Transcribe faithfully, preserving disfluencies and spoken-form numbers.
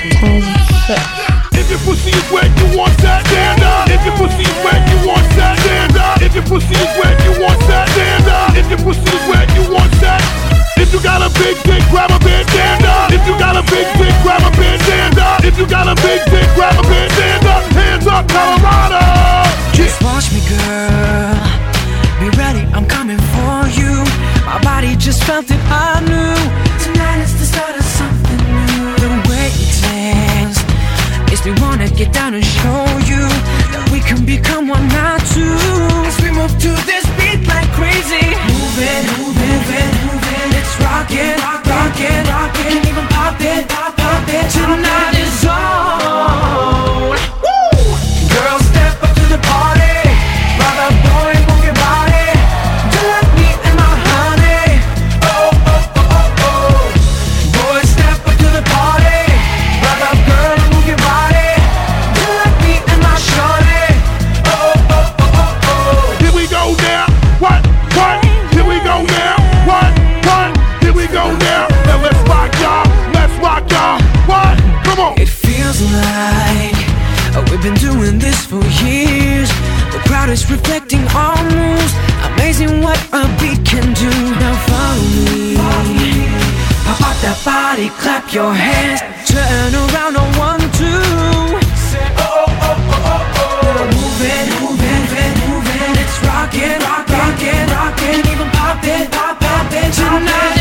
If your pussy is wet, you want that, stand up. If your pussy is wet, you want that, stand up. If your pussy is wet, you want that, stand up. If your pussy is wet, you want that. If you got a big dick, grab a bed, stand up. If you got a big dick, grab a bed, stand up. If you got a big dick, grab a bed, stand up. Hands up, Colorado. Just watch me, girl. Be ready, I'm coming for you. My body just felt it, I knew. Tonight is the start of something new. The way you dance makes me wanna get down and show you that we can become one, not two. As we move to this beat like crazy. Move it, move it, move it, move it. Let's rock it, rock, rock it, rock it. And even pop it, pop, pop it. Tonight is on. Woo! Girls, step up to the party. Brother, boy, move your body. Do like me and my honey. Oh, oh, oh, oh, oh. Boys, step up to the party. Brother, girl, move your body. Do like me and my shorty. Oh, oh, oh, oh, oh. Here we go now. What? What? Here we go now. What? What? Here we go now. Now let's rock, y'all. Let's rock, y'all. What? Come on. It feels like uh, we've been doing this for years. The crowd is reflecting our moves. Amazing what a beat can do. Now follow me. Pop out that body, clap your hands. Turn around on one, two. Say oh, oh, oh, oh, oh, oh. Move it, move it, move it, move it. Let's rock it, rock, rock it, rock it. Even pop it, pop, pop it. Tonight